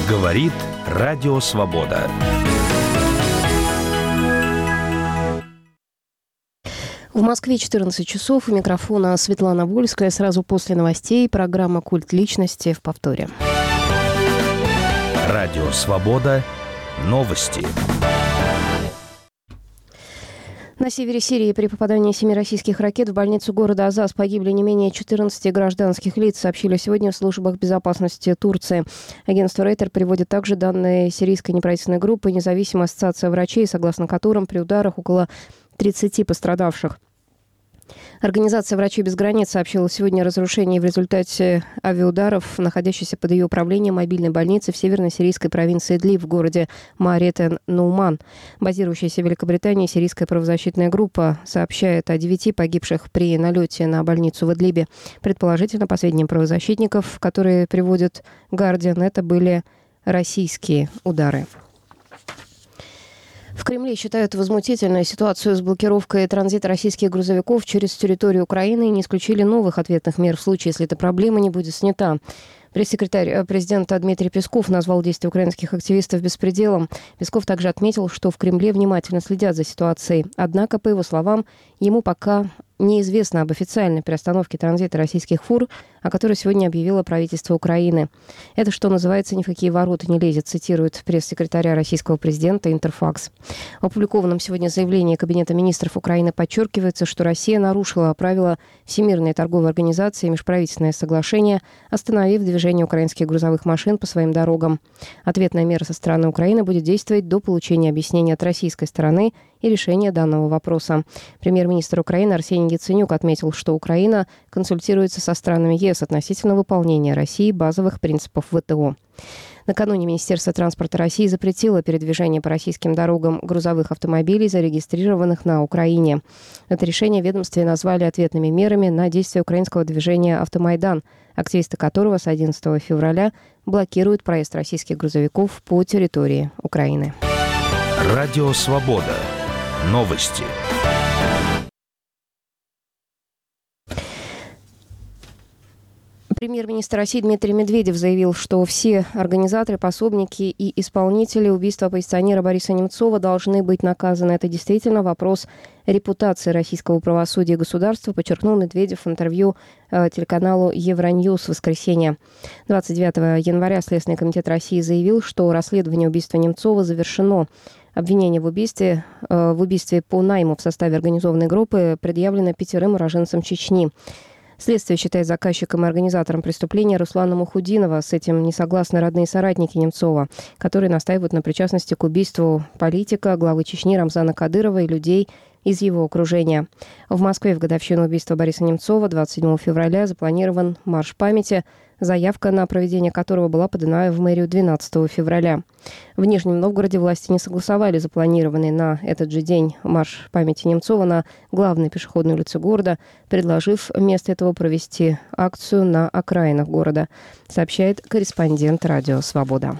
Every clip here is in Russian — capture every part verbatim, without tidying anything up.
Говорит Радио Свобода. В Москве четырнадцать часов. У микрофона Светлана Вольская. Сразу после новостей программа «Культ личности» в повторе. Радио Свобода. Новости. На севере Сирии при попадании семи российских ракет в больницу города Азаз погибли не менее четырнадцати гражданских лиц, сообщили сегодня в службах безопасности Турции. Агентство Рейтер приводит также данные сирийской неправительственной группы «Независимая ассоциация врачей», согласно которым при ударах около тридцати пострадавших. Организация «Врачи без границ» сообщила сегодня о разрушении в результате авиаударов, находящейся под ее управлением мобильной больницы в северно-сирийской провинции Идлиб в городе Мааретен-Нуман. Базирующаяся в Великобритании сирийская правозащитная группа сообщает о девяти погибших при налете на больницу в Идлибе. Предположительно, по сведениям правозащитников, которые приводит «Гардиан», это были российские удары. В Кремле считают возмутительной ситуацию с блокировкой транзита российских грузовиков через территорию Украины и не исключили новых ответных мер в случае, если эта проблема не будет снята. Пресс-секретарь президента Дмитрий Песков назвал действия украинских активистов беспределом. Песков также отметил, что в Кремле внимательно следят за ситуацией. Однако, по его словам, ему пока неизвестно об официальной приостановке транзита российских фур, о которой сегодня объявило правительство Украины. Это, что называется, ни в какие ворота не лезет, цитирует пресс-секретаря российского президента Интерфакс. В опубликованном сегодня заявлении Кабинета министров Украины подчеркивается, что Россия нарушила правила Всемирной торговой организации и межправительственное соглашение, остановив движение украинских грузовых машин по своим дорогам. Ответная мера со стороны Украины будет действовать до получения объяснения от российской стороны и решения данного вопроса. Премьер-министр Украины Арсений Яценюк отметил, что Украина консультируется со странами ЕС относительно выполнения России базовых принципов ВТО. Накануне Министерство транспорта России запретило передвижение по российским дорогам грузовых автомобилей, зарегистрированных на Украине. Это решение в ведомстве назвали ответными мерами на действия украинского движения «Автомайдан», активисты которого с одиннадцатого февраля блокируют проезд российских грузовиков по территории Украины. Радио Свобода. Новости. Премьер-министр России Дмитрий Медведев заявил, что все организаторы, пособники и исполнители убийства оппозиционера Бориса Немцова должны быть наказаны. Это действительно вопрос репутации российского правосудия и государства, подчеркнул Медведев в интервью э, телеканалу Евроньюз в воскресенье. двадцать девятого января Следственный комитет России заявил, что расследование убийства Немцова завершено. Обвинение в убийстве, э, в убийстве по найму в составе организованной группы предъявлено пятерым уроженцам Чечни. Следствие считает заказчиком и организатором преступления Руслана Мухудинова. С этим не согласны родные соратники Немцова, которые настаивают на причастности к убийству политика, главы Чечни Рамзана Кадырова и людей из его окружения. В Москве в годовщину убийства Бориса Немцова двадцать седьмого февраля запланирован марш памяти, заявка на проведение которого была подана в мэрию двенадцатого февраля. В Нижнем Новгороде власти не согласовали запланированный на этот же день марш памяти Немцова на главной пешеходной улице города, предложив вместо этого провести акцию на окраинах города, сообщает корреспондент «Радио Свобода».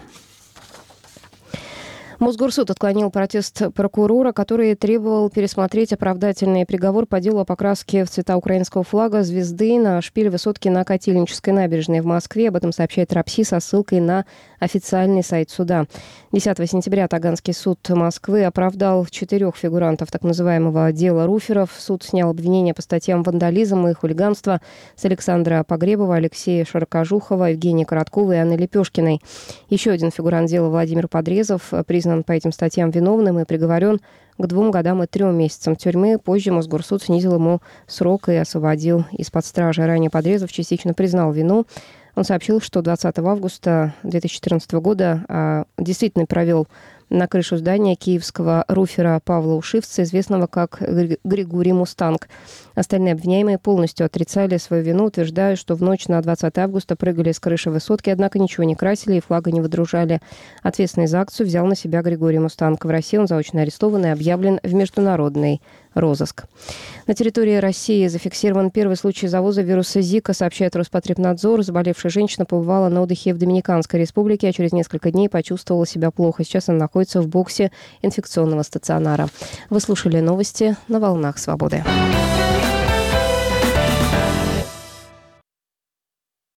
Мосгорсуд отклонил протест прокурора, который требовал пересмотреть оправдательный приговор по делу о покраске в цвета украинского флага звезды на шпиле высотки на Котельнической набережной в Москве. Об этом сообщает РАПСИ со ссылкой на официальный сайт суда. десятого сентября Таганский суд Москвы оправдал четырех фигурантов так называемого дела Руферов. Суд снял обвинения по статьям вандализм и хулиганство с Александра Погребова, Алексея Широкожухова, Евгения Короткова и Анны Лепешкиной. Еще один фигурант дела Владимир Подрезов признан по этим статьям виновным и приговорен к двум годам и трем месяцам тюрьмы. Позже Мосгорсуд снизил ему срок и освободил из-под стражи. Ранее Подрезов частично признал вину. Он сообщил, что двадцатого августа две тысячи четырнадцатого года а, действительно провел на крышу здания киевского руфера Павла Ушивца, известного как Григорий Мустанг. Остальные обвиняемые полностью отрицали свою вину, утверждая, что в ночь на двадцатого августа прыгали с крыши высотки, однако ничего не красили и флага не выдружали. Ответственность за акцию взял на себя Григорий Мустанг. В России он заочно арестован и объявлен в международный розыск. На территории России зафиксирован первый случай завоза вируса Зика, сообщает Роспотребнадзор. Заболевшая женщина побывала на отдыхе в Доминиканской республике, а через несколько дней почувствовала себя плохо. Сейчас она находится в боксе инфекционного стационара. Вы слушали новости на «Волнах Свободы».